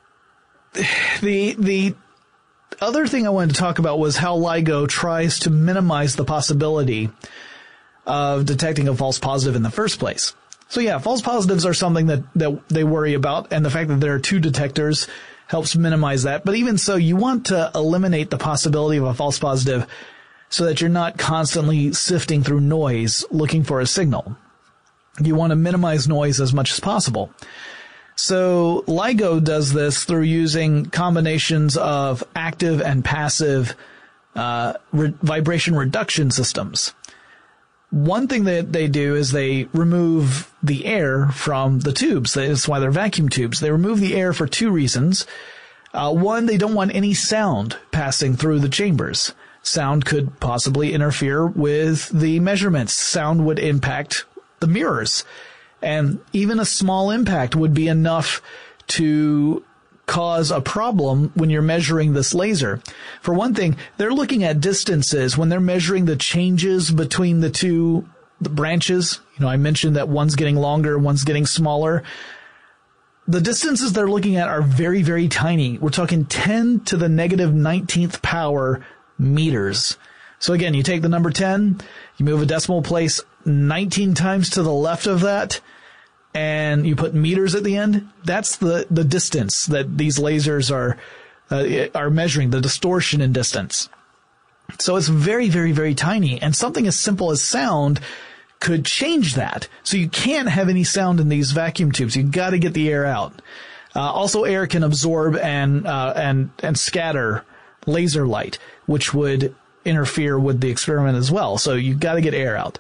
the other thing I wanted to talk about was how LIGO tries to minimize the possibility of detecting a false positive in the first place. So yeah, false positives are something that they worry about, and the fact that there are two detectors helps minimize that. But even so, you want to eliminate the possibility of a false positive so that you're not constantly sifting through noise looking for a signal. You want to minimize noise as much as possible. So LIGO does this through using combinations of active and passive vibration reduction systems. One thing that they do is they remove the air from the tubes. That's why they're vacuum tubes. They remove the air for two reasons. One, they don't want any sound passing through the chambers. Sound could possibly interfere with the measurements. Sound would impact the mirrors. And even a small impact would be enough to cause a problem when you're measuring this laser. For one thing, they're looking at distances when they're measuring the changes between the branches. I mentioned that one's getting longer, one's getting smaller. The distances they're looking at are very, very tiny. We're talking 10 to the negative 19th power meters. So again, you take the number 10, you move a decimal place 19 times to the left of that, and you put meters at the end. That's the distance that these lasers are measuring, the distortion in distance. So it's very, very, very tiny, and something as simple as sound could change that. So you can't have any sound in these vacuum tubes. You got to get the air out. Also, air can absorb and scatter laser light, which would interfere with the experiment as well. So you got to get air out.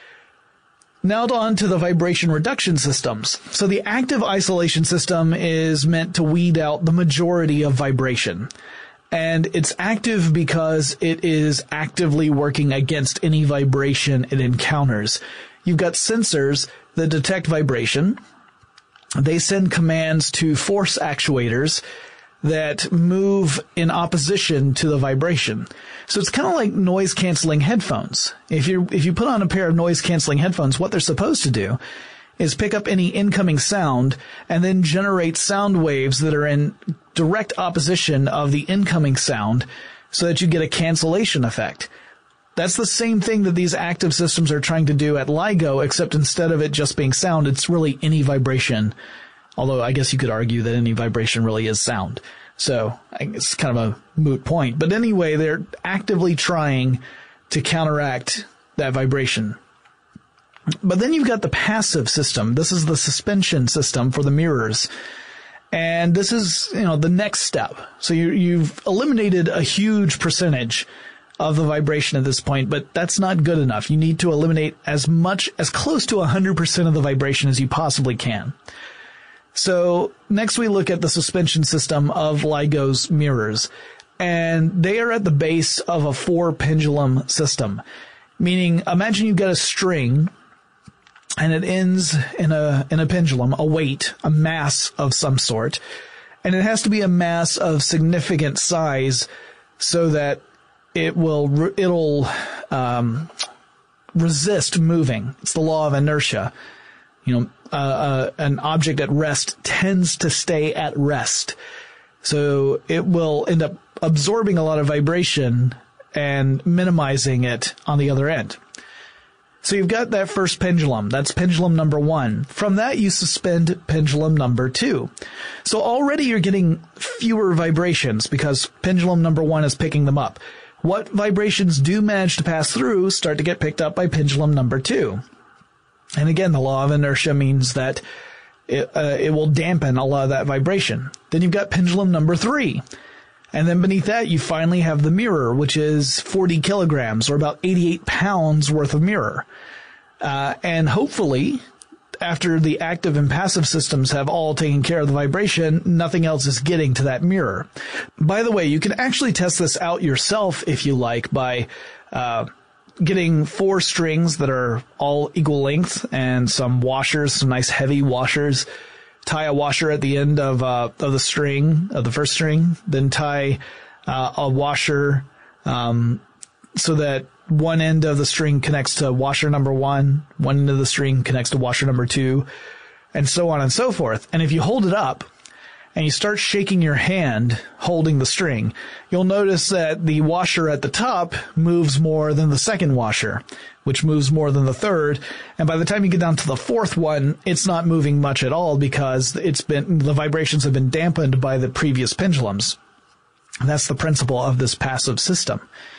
Now on to the vibration reduction systems. So the active isolation system is meant to weed out the majority of vibration. And it's active because it is actively working against any vibration it encounters. You've got sensors that detect vibration. They send commands to force actuators that move in opposition to the vibration. So it's kind of like noise-canceling headphones. If you put on a pair of noise-canceling headphones, what they're supposed to do is pick up any incoming sound and then generate sound waves that are in direct opposition of the incoming sound so that you get a cancellation effect. That's the same thing that these active systems are trying to do at LIGO, except instead of it just being sound, it's really any vibration. Although I guess you could argue that any vibration really is sound. So it's kind of a moot point. But anyway, they're actively trying to counteract that vibration. But then you've got the passive system. This is the suspension system for the mirrors. And this is, the next step. So you've eliminated a huge percentage of the vibration at this point, but that's not good enough. You need to eliminate as close to 100% of the vibration as you possibly can. So next we look at the suspension system of LIGO's mirrors, and they are at the base of a 4-pendulum system, meaning imagine you've got a string and it ends in a pendulum, a weight, a mass of some sort, and it has to be a mass of significant size so that it'll resist moving. It's the law of inertia. An object at rest tends to stay at rest. So it will end up absorbing a lot of vibration and minimizing it on the other end. So you've got that first pendulum. That's pendulum number 1. From that, you suspend pendulum number 2. So already you're getting fewer vibrations because pendulum number 1 is picking them up. What vibrations do manage to pass through start to get picked up by pendulum number 2. And again, the law of inertia means that it will dampen a lot of that vibration. Then you've got pendulum number 3. And then beneath that, you finally have the mirror, which is 40 kilograms or about 88 pounds worth of mirror. And hopefully, after the active and passive systems have all taken care of the vibration, nothing else is getting to that mirror. By the way, you can actually test this out yourself if you like by getting 4 strings that are all equal length and some washers, some nice heavy washers. Tie a washer at the end of the string, of the first string, then tie a washer so that one end of the string connects to washer number 1, one end of the string connects to washer number 2, and so on and so forth. And if you hold it up and you start shaking your hand holding the string, you'll notice that the washer at the top moves more than the second washer, which moves more than the third. And by the time you get down to the fourth one, it's not moving much at all because the vibrations have been dampened by the previous pendulums. And that's the principle of this passive system.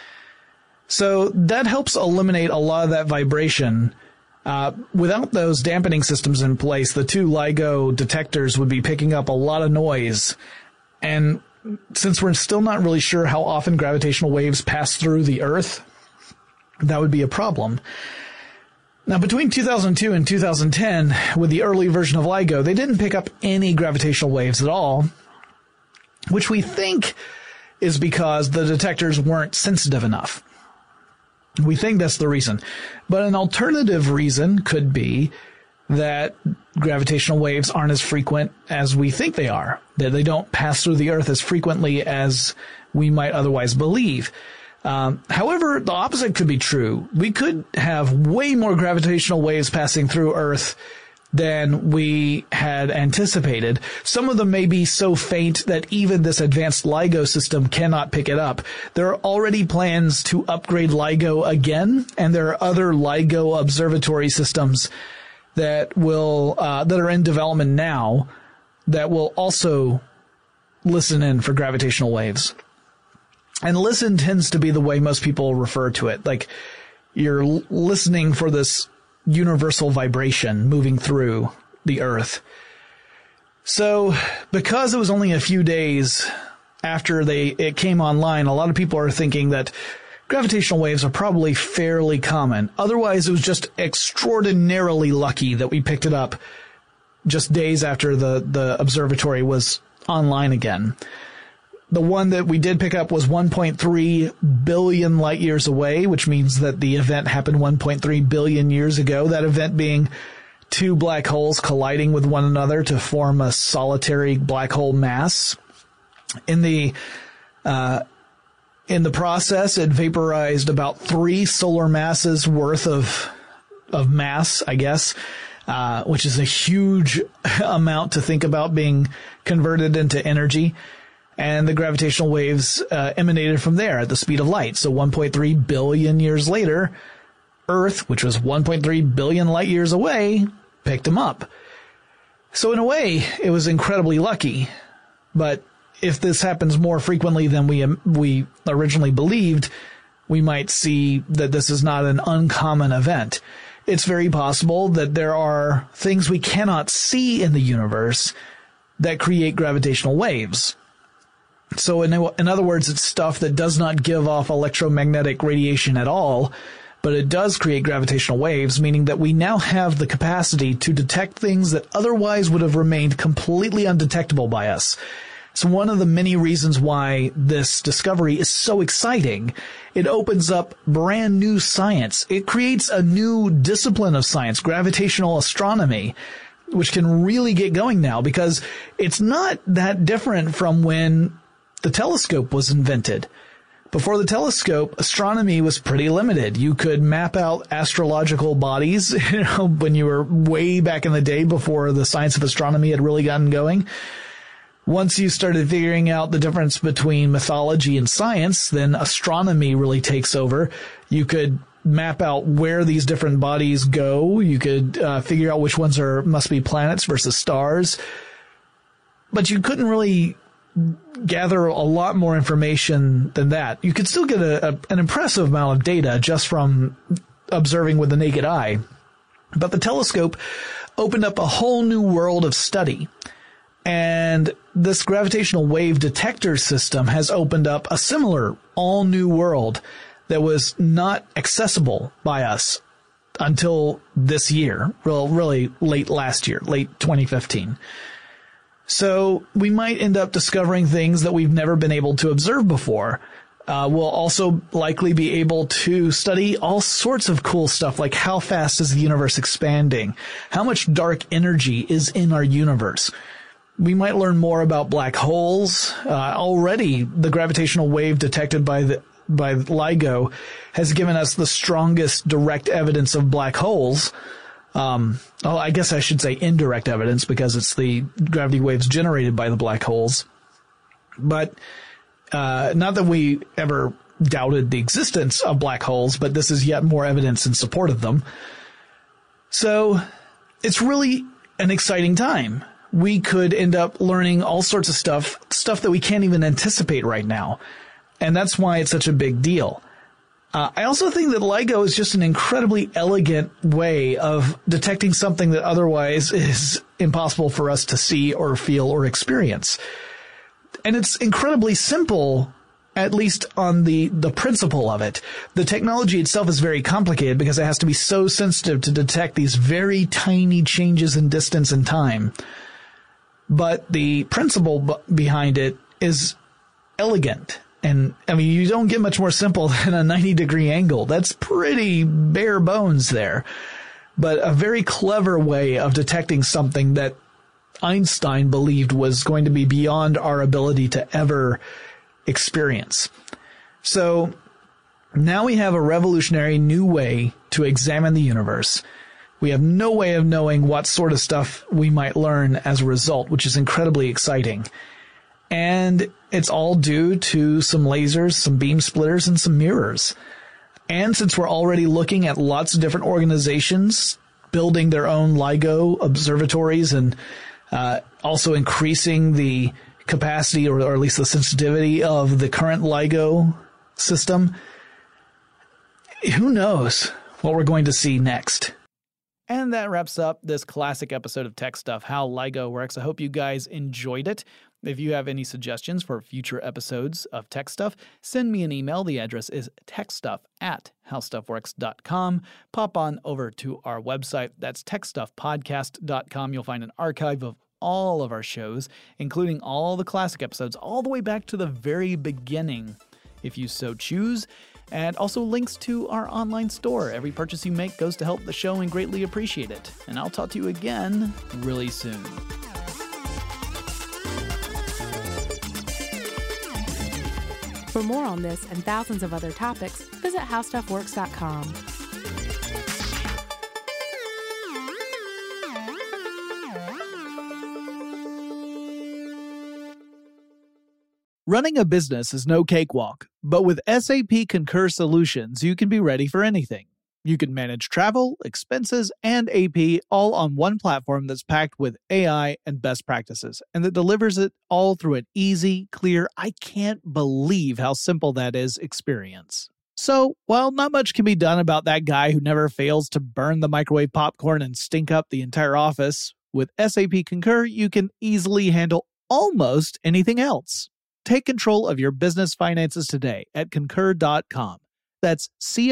So that helps eliminate a lot of that vibration. Without those dampening systems in place, the 2 LIGO detectors would be picking up a lot of noise. And since we're still not really sure how often gravitational waves pass through the Earth, that would be a problem. Now, between 2002 and 2010, with the early version of LIGO, they didn't pick up any gravitational waves at all. which we think is because the detectors weren't sensitive enough. We think that's the reason. But an alternative reason could be that gravitational waves aren't as frequent as we think they are, that they don't pass through the Earth as frequently as we might otherwise believe. However, the opposite could be true. We could have way more gravitational waves passing through Earth than we had anticipated. Some of them may be so faint that even this advanced LIGO system cannot pick it up. There are already plans to upgrade LIGO again, and there are other LIGO observatory systems that are in development now that will also listen in for gravitational waves. And listen tends to be the way most people refer to it. Like, you're listening for this universal vibration moving through the Earth. So, because it was only a few days after it came online, a lot of people are thinking that gravitational waves are probably fairly common. Otherwise, it was just extraordinarily lucky that we picked it up just days after the observatory was online again. The one that we did pick up was 1.3 billion light years away, which means that the event happened 1.3 billion years ago. That event being two black holes colliding with one another to form a solitary black hole mass. In the process, it vaporized about 3 solar masses worth of mass, I guess, which is a huge amount to think about being converted into energy. And the gravitational waves emanated from there at the speed of light. So 1.3 billion years later, Earth, which was 1.3 billion light years away, picked them up. So in a way, it was incredibly lucky. But if this happens more frequently than we originally believed, we might see that this is not an uncommon event. It's very possible that there are things we cannot see in the universe that create gravitational waves. So in other words, it's stuff that does not give off electromagnetic radiation at all, but it does create gravitational waves, meaning that we now have the capacity to detect things that otherwise would have remained completely undetectable by us. It's one of the many reasons why this discovery is so exciting. It opens up brand new science. It creates a new discipline of science, gravitational astronomy, which can really get going now because it's not that different from when the telescope was invented. Before the telescope, astronomy was pretty limited. You could map out astrological bodies, when you were way back in the day before the science of astronomy had really gotten going. Once you started figuring out the difference between mythology and science, then astronomy really takes over. You could map out where these different bodies go. You could figure out which ones must be planets versus stars. But you couldn't really gather a lot more information than that. You could still get an impressive amount of data just from observing with the naked eye. But the telescope opened up a whole new world of study. And this gravitational wave detector system has opened up a similar all-new world that was not accessible by us until this year, really late last year, late 2015. So we might end up discovering things that we've never been able to observe before. We'll also likely be able to study all sorts of cool stuff, like how fast is the universe expanding? How much dark energy is in our universe? We might learn more about black holes. Already, the gravitational wave detected by LIGO has given us the strongest direct evidence of black holes. I guess I should say indirect evidence because it's the gravity waves generated by the black holes. But not that we ever doubted the existence of black holes, but this is yet more evidence in support of them. So it's really an exciting time. We could end up learning all sorts of stuff that we can't even anticipate right now. And that's why it's such a big deal. I also think that LIGO is just an incredibly elegant way of detecting something that otherwise is impossible for us to see or feel or experience. And it's incredibly simple, at least on the principle of it. The technology itself is very complicated because it has to be so sensitive to detect these very tiny changes in distance and time. But the principle behind it is elegant. And I mean, you don't get much more simple than a 90-degree angle. That's pretty bare bones there. But a very clever way of detecting something that Einstein believed was going to be beyond our ability to ever experience. So now we have a revolutionary new way to examine the universe. We have no way of knowing what sort of stuff we might learn as a result, which is incredibly exciting. And it's all due to some lasers, some beam splitters, and some mirrors. And since we're already looking at lots of different organizations building their own LIGO observatories and also increasing the capacity or at least the sensitivity of the current LIGO system, who knows what we're going to see next. And that wraps up this classic episode of Tech Stuff, How LIGO Works. I hope you guys enjoyed it. If you have any suggestions for future episodes of Tech Stuff, send me an email. The address is techstuff@howstuffworks.com. Pop on over to our website. That's techstuffpodcast.com. You'll find an archive of all of our shows, including all the classic episodes, all the way back to the very beginning, if you so choose. And also links to our online store. Every purchase you make goes to help the show and greatly appreciate it. And I'll talk to you again really soon. For more on this and thousands of other topics, visit howstuffworks.com. Running a business is no cakewalk, but with SAP Concur Solutions, you can be ready for anything. You can manage travel, expenses, and AP all on one platform that's packed with AI and best practices, and that delivers it all through an easy, clear, I can't believe how simple that is experience. So, while not much can be done about that guy who never fails to burn the microwave popcorn and stink up the entire office, with SAP Concur, you can easily handle almost anything else. Take control of your business finances today at concur.com. That's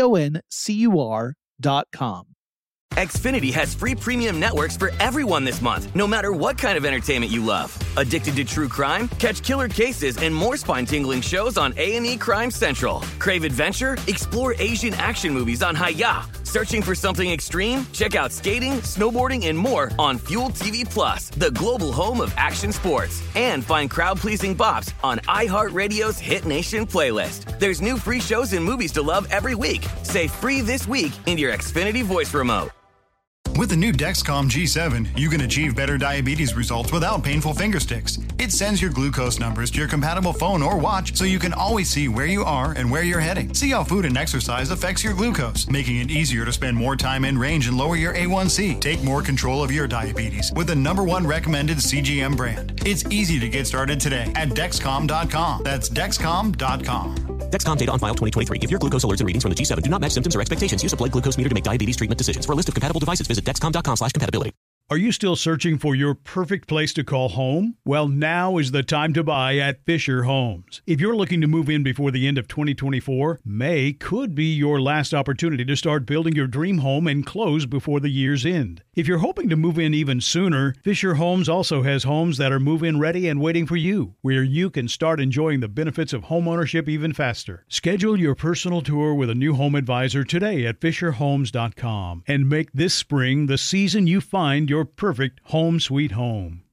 CONCUR.com. Xfinity has free premium networks for everyone this month, no matter what kind of entertainment you love. Addicted to true crime? Catch killer cases and more spine-tingling shows on A&E Crime Central. Crave adventure? Explore Asian action movies on Hi-YAH. Searching for something extreme? Check out skating, snowboarding, and more on Fuel TV Plus, the global home of action sports. And find crowd-pleasing bops on iHeartRadio's Hit Nation playlist. There's new free shows and movies to love every week. Say free this week in your Xfinity voice remote. With the new Dexcom G7, you can achieve better diabetes results without painful finger sticks. It sends your glucose numbers to your compatible phone or watch so you can always see where you are and where you're heading. See how food and exercise affects your glucose, making it easier to spend more time in range and lower your A1C. Take more control of your diabetes with the #1 recommended CGM brand. It's easy to get started today at Dexcom.com. That's Dexcom.com. Dexcom data on file 2023. If your glucose alerts and readings from the G7 do not match symptoms or expectations, use a blood glucose meter to make diabetes treatment decisions. For a list of compatible devices, visit Dexcom.com/compatibility. Are you still searching for your perfect place to call home? Well, now is the time to buy at Fisher Homes. If you're looking to move in before the end of 2024, May could be your last opportunity to start building your dream home and close before the year's end. If you're hoping to move in even sooner, Fisher Homes also has homes that are move-in ready and waiting for you, where you can start enjoying the benefits of homeownership even faster. Schedule your personal tour with a new home advisor today at FisherHomes.com and make this spring the season you find your perfect home sweet home.